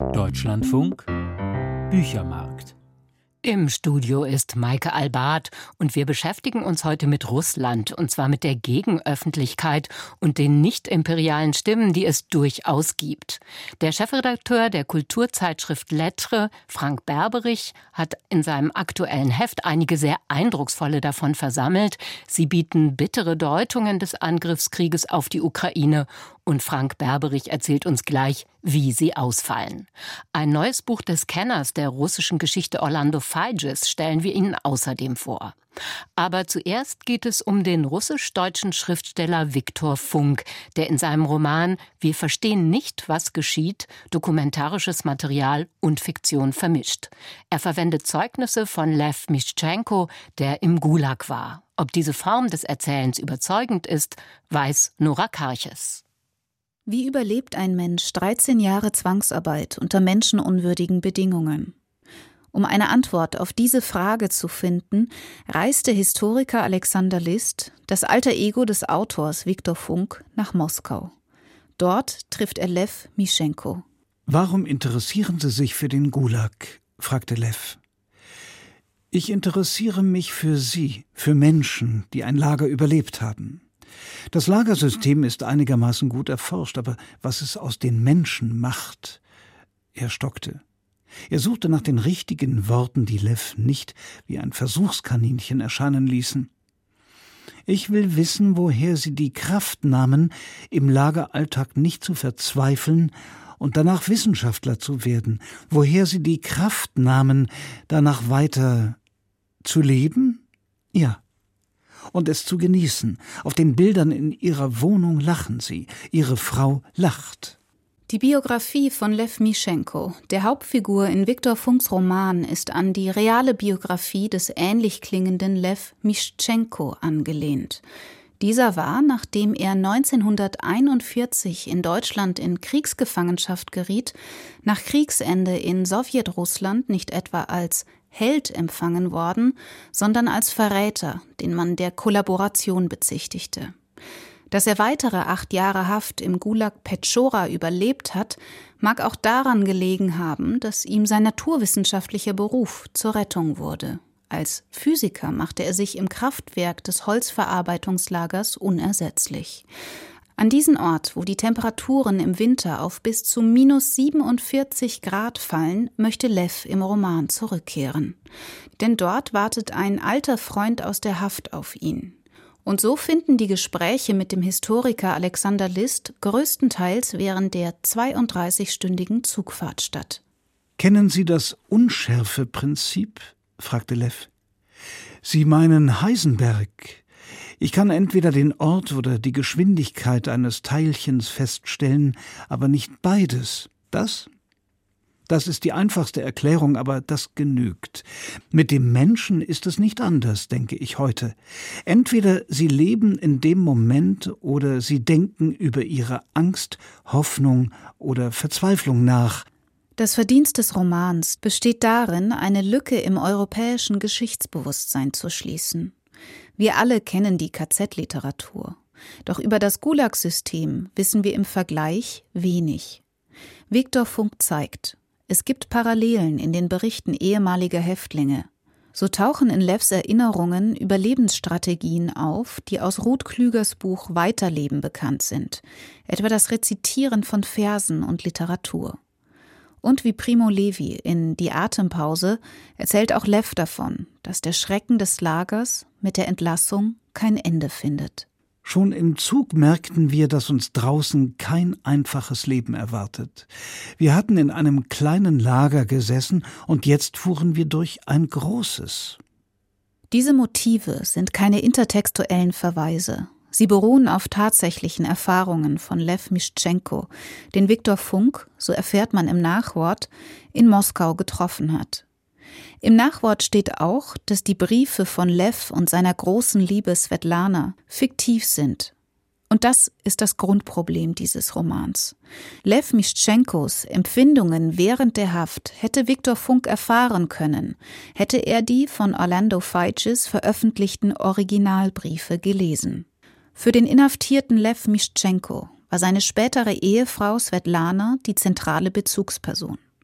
Deutschlandfunk Büchermarkt. Im Studio ist Maike Albart und wir beschäftigen uns heute mit Russland, und zwar mit der Gegenöffentlichkeit und den nicht-imperialen Stimmen, die es durchaus gibt. Der Chefredakteur der Kulturzeitschrift Lettre, Frank Berberich, hat in seinem aktuellen Heft einige sehr eindrucksvolle davon versammelt. Sie bieten bittere Deutungen des Angriffskrieges auf die Ukraine, und Frank Berberich erzählt uns gleich, wie sie ausfallen. Ein neues Buch des Kenners der russischen Geschichte Orlando Figes stellen wir Ihnen außerdem vor. Aber zuerst geht es um den russisch-deutschen Schriftsteller Viktor Funk, der in seinem Roman Wir verstehen nicht, was geschieht, dokumentarisches Material und Fiktion vermischt. Er verwendet Zeugnisse von Lew Mischenko, der im Gulag war. Ob diese Form des Erzählens überzeugend ist, weiß Nora Karches. Wie überlebt ein Mensch 13 Jahre Zwangsarbeit unter menschenunwürdigen Bedingungen? Um eine Antwort auf diese Frage zu finden, reist der Historiker Alexander List, das alter Ego des Autors Viktor Funk, nach Moskau. Dort trifft er Lew Mischenko. »Warum interessieren Sie sich für den Gulag?« fragte Lew. »Ich interessiere mich für Sie, für Menschen, die ein Lager überlebt haben. Das Lagersystem ist einigermaßen gut erforscht, aber was es aus den Menschen macht...« Er stockte. Er suchte nach den richtigen Worten, die Lew nicht wie ein Versuchskaninchen erscheinen ließen. »Ich will wissen, woher Sie die Kraft nahmen, im Lageralltag nicht zu verzweifeln und danach Wissenschaftler zu werden, woher Sie die Kraft nahmen, danach weiter zu leben? Ja. Und es zu genießen. Auf den Bildern in Ihrer Wohnung lachen Sie. Ihre Frau lacht.« Die Biografie von Lew Mischenko, der Hauptfigur in Viktor Funks Roman, ist an die reale Biografie des ähnlich klingenden Lew Mischenko angelehnt. Dieser war, nachdem er 1941 in Deutschland in Kriegsgefangenschaft geriet, nach Kriegsende in Sowjetrussland nicht etwa als Held empfangen worden, sondern als Verräter, den man der Kollaboration bezichtigte. Dass er weitere 8 Jahre Haft im Gulag Petschora überlebt hat, mag auch daran gelegen haben, dass ihm sein naturwissenschaftlicher Beruf zur Rettung wurde. Als Physiker machte er sich im Kraftwerk des Holzverarbeitungslagers unersetzlich. An diesen Ort, wo die Temperaturen im Winter auf bis zu -47 Grad fallen, möchte Lew im Roman zurückkehren. Denn dort wartet ein alter Freund aus der Haft auf ihn. Und so finden die Gespräche mit dem Historiker Alexander List größtenteils während der 32-stündigen Zugfahrt statt. »Kennen Sie das Unschärfeprinzip?« fragte Lew. »Sie meinen Heisenberg. Ich kann entweder den Ort oder die Geschwindigkeit eines Teilchens feststellen, aber nicht beides. Das ist die einfachste Erklärung, aber das genügt. Mit dem Menschen ist es nicht anders, denke ich heute. Entweder Sie leben in dem Moment oder Sie denken über Ihre Angst, Hoffnung oder Verzweiflung nach.« Das Verdienst des Romans besteht darin, eine Lücke im europäischen Geschichtsbewusstsein zu schließen. Wir alle kennen die KZ-Literatur. Doch über das Gulag-System wissen wir im Vergleich wenig. Viktor Funk zeigt, es gibt Parallelen in den Berichten ehemaliger Häftlinge. So tauchen in Lews Erinnerungen Überlebensstrategien auf, die aus Ruth Klügers Buch Weiterleben bekannt sind, etwa das Rezitieren von Versen und Literatur. Und wie Primo Levi in Die Atempause erzählt auch Lew davon, dass der Schrecken des Lagers mit der Entlassung kein Ende findet. Schon im Zug merkten wir, dass uns draußen kein einfaches Leben erwartet. Wir hatten in einem kleinen Lager gesessen und jetzt fuhren wir durch ein großes. Diese Motive sind keine intertextuellen Verweise. Sie beruhen auf tatsächlichen Erfahrungen von Lew Mischenko, den Viktor Funk, so erfährt man im Nachwort, in Moskau getroffen hat. Im Nachwort steht auch, dass die Briefe von Lew und seiner großen Liebe Svetlana fiktiv sind. Und das ist das Grundproblem dieses Romans. Lew Mischenkos Empfindungen während der Haft hätte Viktor Funk erfahren können, hätte er die von Orlando Figes veröffentlichten Originalbriefe gelesen. Für den inhaftierten Lew Mischenko war seine spätere Ehefrau Svetlana die zentrale Bezugsperson.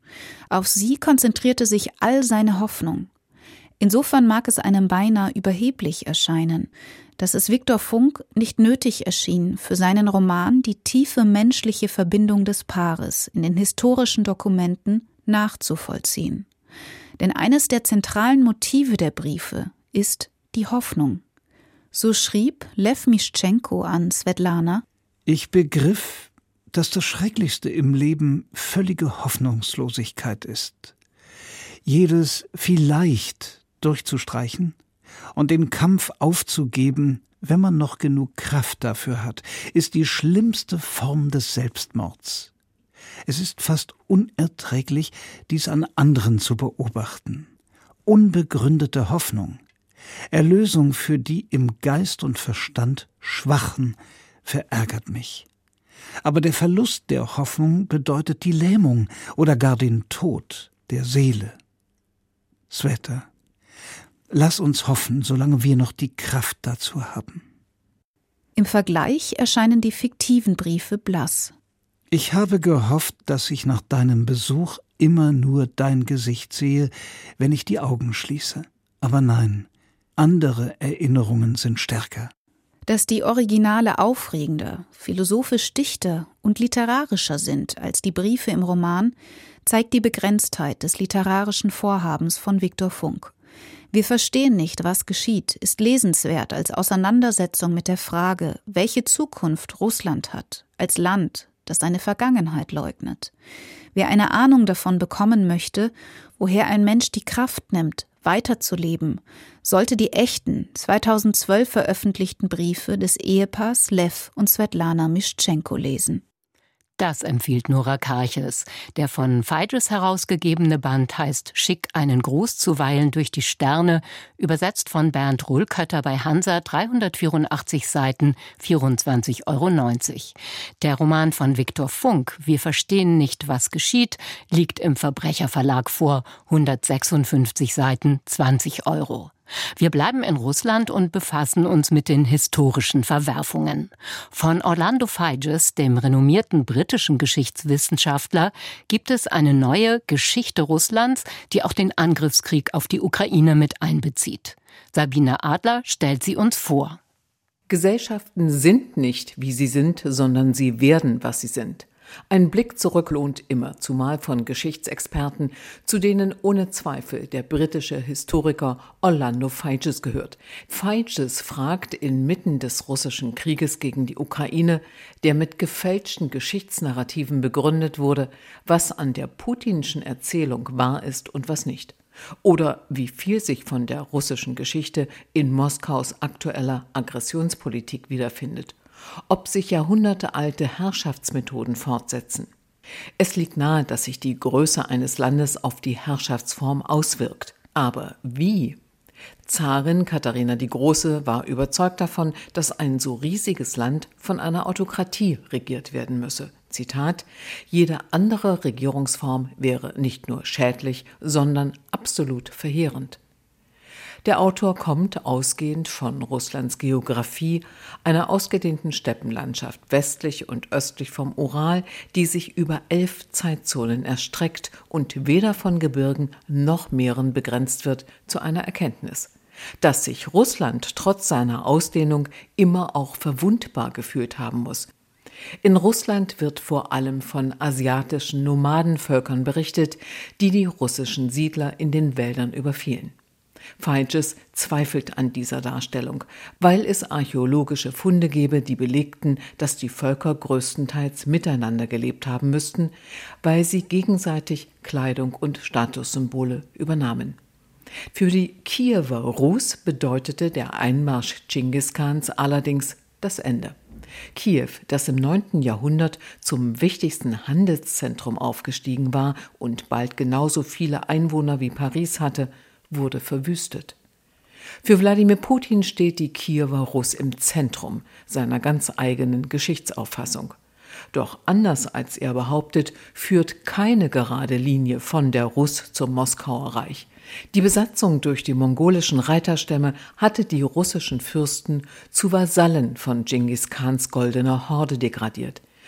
Auf sie konzentrierte sich all seine Hoffnung. Insofern mag es einem beinahe überheblich erscheinen, dass es Viktor Funk nicht nötig erschien, für seinen Roman die tiefe menschliche Verbindung des Paares in den historischen Dokumenten nachzuvollziehen. Denn eines der zentralen Motive der Briefe ist die Hoffnung. So schrieb Lew Mischenko an Svetlana: Ich begriff, dass das Schrecklichste im Leben völlige Hoffnungslosigkeit ist. Jedes vielleicht durchzustreichen und den Kampf aufzugeben, wenn man noch genug Kraft dafür hat, ist die schlimmste Form des Selbstmords. Es ist fast unerträglich, dies an anderen zu beobachten. Unbegründete Hoffnung, Erlösung für die im Geist und Verstand Schwachen, verärgert mich. Aber der Verlust der Hoffnung bedeutet die Lähmung oder gar den Tod der Seele. Sveta, lass uns hoffen, solange wir noch die Kraft dazu haben. Im Vergleich erscheinen die fiktiven Briefe blass. Ich habe gehofft, dass ich nach deinem Besuch immer nur dein Gesicht sehe, wenn ich die Augen schließe. Aber nein, andere Erinnerungen sind stärker. Dass die Originale aufregender, philosophisch dichter und literarischer sind als die Briefe im Roman, zeigt die Begrenztheit des literarischen Vorhabens von Viktor Funk. Wir verstehen nicht, was geschieht, ist lesenswert als Auseinandersetzung mit der Frage, welche Zukunft Russland hat, als Land, das seine Vergangenheit leugnet. Wer eine Ahnung davon bekommen möchte, woher ein Mensch die Kraft nimmt, weiterzuleben, sollte die echten, 2012 veröffentlichten Briefe des Ehepaars Lew und Svetlana Mischenko lesen. Das empfiehlt Nora Karches. Der von Fides herausgegebene Band heißt »Schick einen Gruß zuweilen durch die Sterne«, übersetzt von Bernd Ruhlkötter bei Hansa, 384 Seiten, 24,90 €. Der Roman von Viktor Funk, »Wir verstehen nicht, was geschieht«, liegt im Verbrecherverlag vor, 156 Seiten, 20 €. Wir bleiben in Russland und befassen uns mit den historischen Verwerfungen. Von Orlando Figes, dem renommierten britischen Geschichtswissenschaftler, gibt es eine neue Geschichte Russlands, die auch den Angriffskrieg auf die Ukraine mit einbezieht. Sabine Adler stellt sie uns vor. Gesellschaften sind nicht, wie sie sind, sondern sie werden, was sie sind. Ein Blick zurück lohnt immer, zumal von Geschichtsexperten, zu denen ohne Zweifel der britische Historiker Orlando Figes gehört. Figes fragt inmitten des russischen Krieges gegen die Ukraine, der mit gefälschten Geschichtsnarrativen begründet wurde, was an der putinschen Erzählung wahr ist und was nicht. Oder wie viel sich von der russischen Geschichte in Moskaus aktueller Aggressionspolitik wiederfindet. Ob sich jahrhundertealte Herrschaftsmethoden fortsetzen. Es liegt nahe, dass sich die Größe eines Landes auf die Herrschaftsform auswirkt. Aber wie? Zarin Katharina die Große war überzeugt davon, dass ein so riesiges Land von einer Autokratie regiert werden müsse. Zitat: Jede andere Regierungsform wäre nicht nur schädlich, sondern absolut verheerend. Der Autor kommt, ausgehend von Russlands Geografie, einer ausgedehnten Steppenlandschaft westlich und östlich vom Ural, die sich über 11 Zeitzonen erstreckt und weder von Gebirgen noch Meeren begrenzt wird, zu einer Erkenntnis: dass sich Russland trotz seiner Ausdehnung immer auch verwundbar gefühlt haben muss. In Russland wird vor allem von asiatischen Nomadenvölkern berichtet, die die russischen Siedler in den Wäldern überfielen. Figes zweifelt an dieser Darstellung, weil es archäologische Funde gebe, die belegten, dass die Völker größtenteils miteinander gelebt haben müssten, weil sie gegenseitig Kleidung und Statussymbole übernahmen. Für die Kiewer Rus bedeutete der Einmarsch Dschingis Khans allerdings das Ende. Kiew, das im 9. Jahrhundert zum wichtigsten Handelszentrum aufgestiegen war und bald genauso viele Einwohner wie Paris hatte, wurde verwüstet. Für Wladimir Putin steht die Kiewer Rus im Zentrum seiner ganz eigenen Geschichtsauffassung. Doch anders als er behauptet, führt keine gerade Linie von der Rus zum Moskauer Reich. Die Besatzung durch die mongolischen Reiterstämme hatte die russischen Fürsten zu Vasallen von Dschingis Khans goldener Horde degradiert.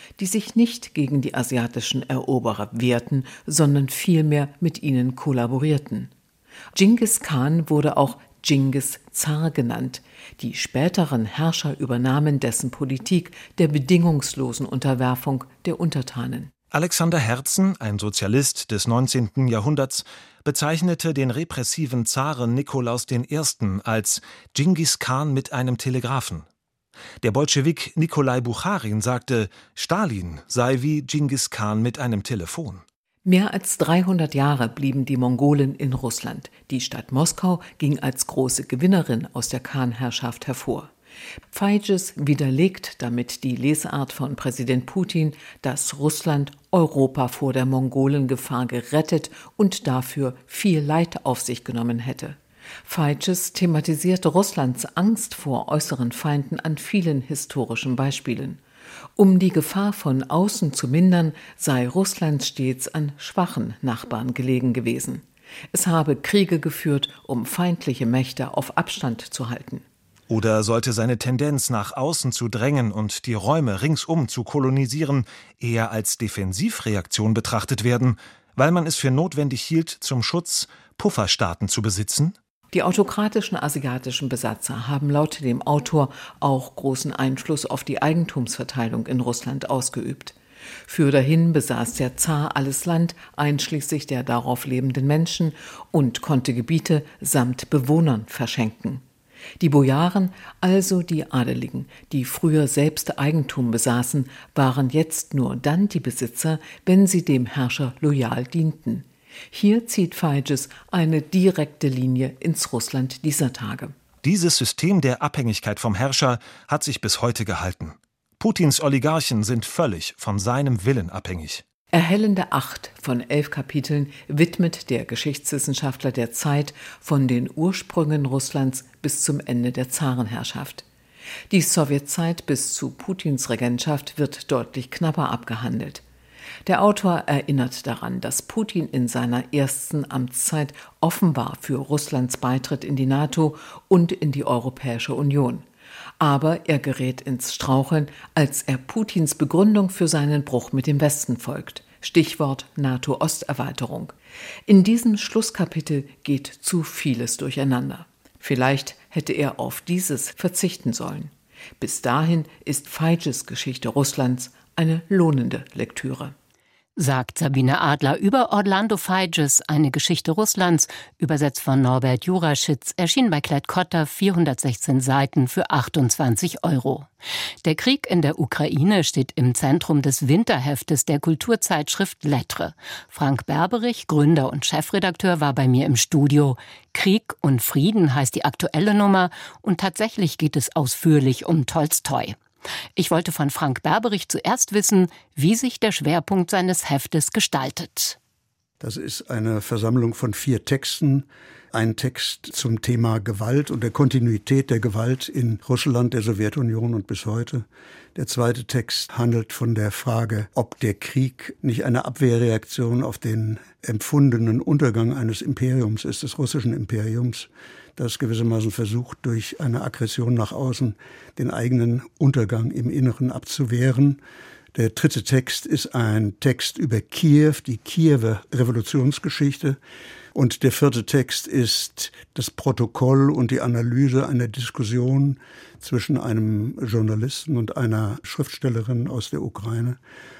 die sich nicht gegen die asiatischen Eroberer wehrten, sondern vielmehr mit ihnen kollaborierten. Dschingis Khan wurde auch Dschingis Zar genannt. Die späteren Herrscher übernahmen dessen Politik der bedingungslosen Unterwerfung der Untertanen. Alexander Herzen, ein Sozialist des 19. Jahrhunderts, bezeichnete den repressiven Zaren Nikolaus I. als Dschingis Khan mit einem Telegraphen. Der Bolschewik Nikolai Bucharin sagte, Stalin sei wie Dschingis Khan mit einem Telefon. Mehr als 300 Jahre blieben die Mongolen in Russland. Die Stadt Moskau ging als große Gewinnerin aus der Khan-Herrschaft hervor. Pfeijes widerlegt damit die Lesart von Präsident Putin, dass Russland Europa vor der Mongolengefahr gerettet und dafür viel Leid auf sich genommen hätte. Pfeijes thematisierte Russlands Angst vor äußeren Feinden an vielen historischen Beispielen. Um die Gefahr von außen zu mindern, sei Russland stets an schwachen Nachbarn gelegen gewesen. Es habe Kriege geführt, um feindliche Mächte auf Abstand zu halten. Oder sollte seine Tendenz, nach außen zu drängen und die Räume ringsum zu kolonisieren, eher als Defensivreaktion betrachtet werden, weil man es für notwendig hielt, zum Schutz Pufferstaaten zu besitzen? Die autokratischen asiatischen Besatzer haben laut dem Autor auch großen Einfluss auf die Eigentumsverteilung in Russland ausgeübt. Für dahin besaß der Zar alles Land, einschließlich der darauf lebenden Menschen, und konnte Gebiete samt Bewohnern verschenken. Die Bojaren, also die Adeligen, die früher selbst Eigentum besaßen, waren jetzt nur dann die Besitzer, wenn sie dem Herrscher loyal dienten. Hier zieht Pfeijes eine direkte Linie ins Russland dieser Tage. Dieses System der Abhängigkeit vom Herrscher hat sich bis heute gehalten. Putins Oligarchen sind völlig von seinem Willen abhängig. Erhellende 8 von 11 Kapiteln widmet der Geschichtswissenschaftler der Zeit von den Ursprüngen Russlands bis zum Ende der Zarenherrschaft. Die Sowjetzeit bis zu Putins Regentschaft wird deutlich knapper abgehandelt. Der Autor erinnert daran, dass Putin in seiner ersten Amtszeit offen war für Russlands Beitritt in die NATO und in die Europäische Union. Aber er gerät ins Straucheln, als er Putins Begründung für seinen Bruch mit dem Westen folgt. Stichwort NATO-Osterweiterung. In diesem Schlusskapitel geht zu vieles durcheinander. Vielleicht hätte er auf dieses verzichten sollen. Bis dahin ist Pfeijes Geschichte Russlands eine lohnende Lektüre. Sagt Sabine Adler über Orlando Pfeijes, eine Geschichte Russlands, übersetzt von Norbert Juraschitz, erschien bei Klett-Cotta, 416 Seiten für 28 €. Der Krieg in der Ukraine steht im Zentrum des Winterheftes der Kulturzeitschrift Lettre. Frank Berberich, Gründer und Chefredakteur, war bei mir im Studio. Krieg und Frieden heißt die aktuelle Nummer und tatsächlich geht es ausführlich um Tolstoi. Ich wollte von Frank Berberich zuerst wissen, wie sich der Schwerpunkt seines Heftes gestaltet. Das ist eine Versammlung von 4 Texten. Ein Text zum Thema Gewalt und der Kontinuität der Gewalt in Russland, der Sowjetunion und bis heute. Der zweite Text handelt von der Frage, ob der Krieg nicht eine Abwehrreaktion auf den empfundenen Untergang eines Imperiums ist, des russischen Imperiums, das gewissermaßen versucht, durch eine Aggression nach außen den eigenen Untergang im Inneren abzuwehren. Der dritte Text ist ein Text über Kiew, die Kiewer Revolutionsgeschichte. Und der vierte Text ist das Protokoll und die Analyse einer Diskussion zwischen einem Journalisten und einer Schriftstellerin aus der Ukraine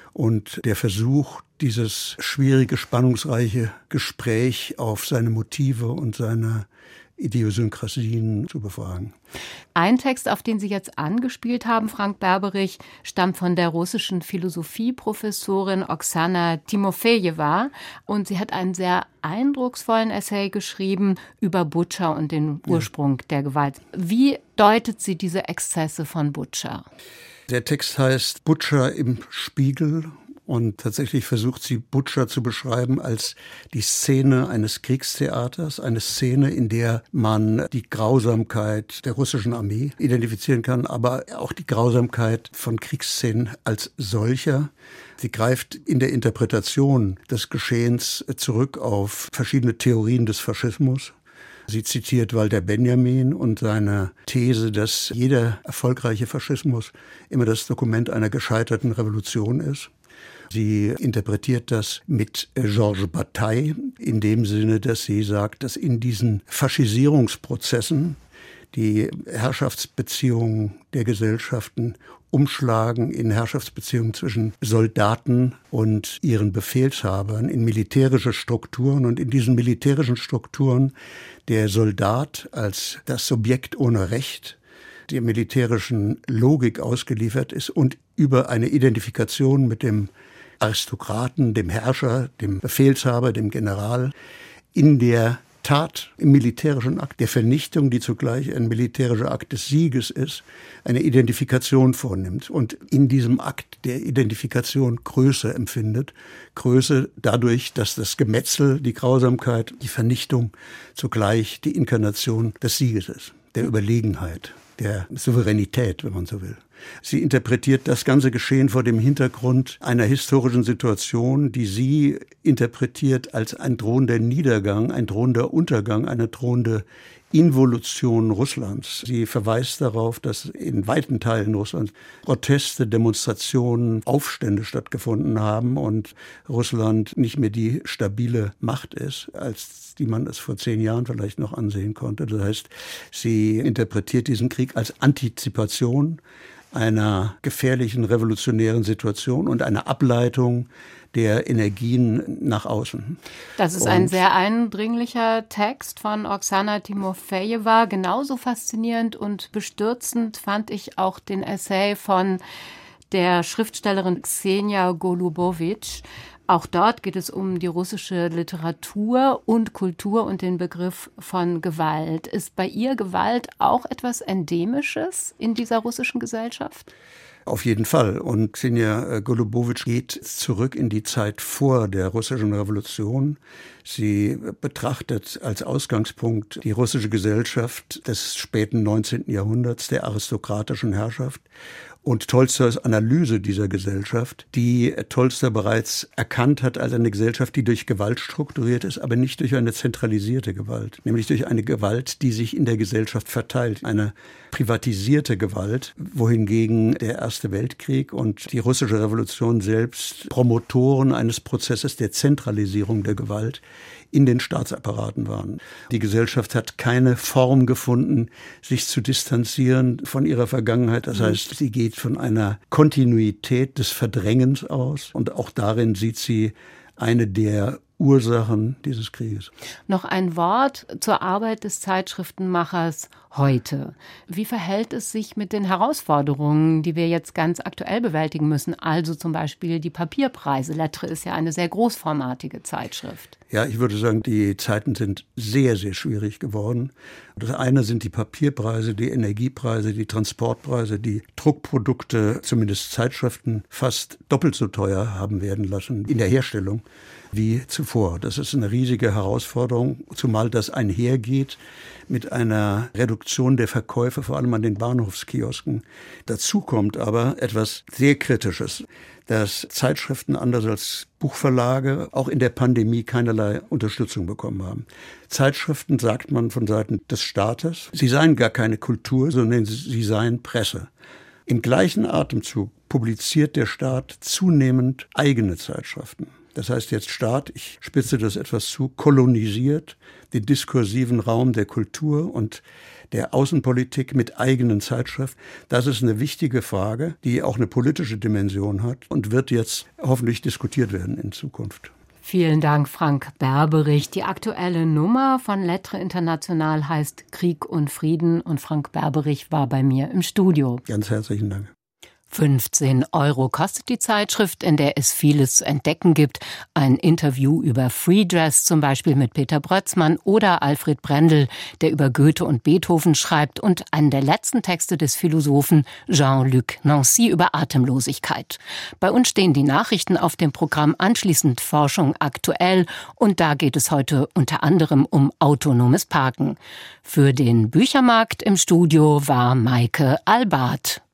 und der Versuch, dieses schwierige, spannungsreiche Gespräch auf seine Motive und seine Idiosynkrasien zu befragen. Ein Text, auf den Sie jetzt angespielt haben, Frank Berberich, stammt von der russischen Philosophieprofessorin Oksana Timofejewa. Und sie hat einen sehr eindrucksvollen Essay geschrieben über Butscha und den Ursprung der Gewalt. Wie deutet sie diese Exzesse von Butscha? Der Text heißt Butscha im Spiegel. Und tatsächlich versucht sie, Butscha zu beschreiben als die Szene eines Kriegstheaters, eine Szene, in der man die Grausamkeit der russischen Armee identifizieren kann, aber auch die Grausamkeit von Kriegsszenen als solcher. Sie greift in der Interpretation des Geschehens zurück auf verschiedene Theorien des Faschismus. Sie zitiert Walter Benjamin und seine These, dass jeder erfolgreiche Faschismus immer das Dokument einer gescheiterten Revolution ist. Sie interpretiert das mit Georges Bataille in dem Sinne, dass sie sagt, dass in diesen Faschisierungsprozessen die Herrschaftsbeziehungen der Gesellschaften umschlagen in Herrschaftsbeziehungen zwischen Soldaten und ihren Befehlshabern in militärische Strukturen und in diesen militärischen Strukturen der Soldat als das Subjekt ohne Recht der militärischen Logik ausgeliefert ist und über eine Identifikation mit dem Aristokraten, dem Herrscher, dem Befehlshaber, dem General in der Tat, im militärischen Akt der Vernichtung, die zugleich ein militärischer Akt des Sieges ist, eine Identifikation vornimmt und in diesem Akt der Identifikation Größe empfindet. Größe dadurch, dass das Gemetzel, die Grausamkeit, die Vernichtung zugleich die Inkarnation des Sieges ist, der Überlegenheit, der Souveränität, wenn man so will. Sie interpretiert das ganze Geschehen vor dem Hintergrund einer historischen Situation, die sie interpretiert als ein drohender Niedergang, ein drohender Untergang, eine drohende Involution Russlands. Sie verweist darauf, dass in weiten Teilen Russlands Proteste, Demonstrationen, Aufstände stattgefunden haben und Russland nicht mehr die stabile Macht ist, als die man es vor 10 Jahren vielleicht noch ansehen konnte. Das heißt, sie interpretiert diesen Krieg als Antizipation einer gefährlichen revolutionären Situation und einer Ableitung der Energien nach außen. Das ist ein sehr eindringlicher Text von Oksana Timofejewa. Genauso faszinierend und bestürzend fand ich auch den Essay von der Schriftstellerin Ksenia Golubowitsch. Auch dort geht es um die russische Literatur und Kultur und den Begriff von Gewalt. Ist bei ihr Gewalt auch etwas Endemisches in dieser russischen Gesellschaft? Auf jeden Fall. Und Ksenia Golubowitsch geht zurück in die Zeit vor der russischen Revolution. Sie betrachtet als Ausgangspunkt die russische Gesellschaft des späten 19. Jahrhunderts, der aristokratischen Herrschaft. Und Tolstois Analyse dieser Gesellschaft, die Tolstoi bereits erkannt hat als eine Gesellschaft, die durch Gewalt strukturiert ist, aber nicht durch eine zentralisierte Gewalt, nämlich durch eine Gewalt, die sich in der Gesellschaft verteilt, eine privatisierte Gewalt, wohingegen der Erste Weltkrieg und die russische Revolution selbst Promotoren eines Prozesses der Zentralisierung der Gewalt in den Staatsapparaten waren. Die Gesellschaft hat keine Form gefunden, sich zu distanzieren von ihrer Vergangenheit. Das heißt, sie geht von einer Kontinuität des Verdrängens aus und auch darin sieht sie eine der Ursachen dieses Krieges. Noch ein Wort zur Arbeit des Zeitschriftenmachers heute. Wie verhält es sich mit den Herausforderungen, die wir jetzt ganz aktuell bewältigen müssen? Also zum Beispiel die Papierpreise. Lettre ist ja eine sehr großformatige Zeitschrift. Ja, ich würde sagen, die Zeiten sind sehr, sehr schwierig geworden. Das eine sind die Papierpreise, die Energiepreise, die Transportpreise, die Druckprodukte, zumindest Zeitschriften, fast doppelt so teuer haben werden lassen in der Herstellung wie zuvor. Das ist eine riesige Herausforderung, zumal das einhergeht mit einer Reduktion der Verkäufe, vor allem an den Bahnhofskiosken. Dazu kommt aber etwas sehr Kritisches, dass Zeitschriften anders als Buchverlage auch in der Pandemie keinerlei Unterstützung bekommen haben. Zeitschriften, sagt man von Seiten des Staates, sie seien gar keine Kultur, sondern sie seien Presse. Im gleichen Atemzug publiziert der Staat zunehmend eigene Zeitschriften. Das heißt jetzt Staat, ich spitze das etwas zu, kolonisiert den diskursiven Raum der Kultur und der Außenpolitik mit eigenen Zeitschriften. Das ist eine wichtige Frage, die auch eine politische Dimension hat und wird jetzt hoffentlich diskutiert werden in Zukunft. Vielen Dank, Frank Berberich. Die aktuelle Nummer von Lettre International heißt Krieg und Frieden und Frank Berberich war bei mir im Studio. Ganz herzlichen Dank. 15 € kostet die Zeitschrift, in der es vieles zu entdecken gibt. Ein Interview über Free Dress zum Beispiel mit Peter Brötzmann oder Alfred Brendel, der über Goethe und Beethoven schreibt, und einen der letzten Texte des Philosophen Jean-Luc Nancy über Atemlosigkeit. Bei uns stehen die Nachrichten auf dem Programm, anschließend Forschung aktuell, und da geht es heute unter anderem um autonomes Parken. Für den Büchermarkt im Studio war Maike Albart.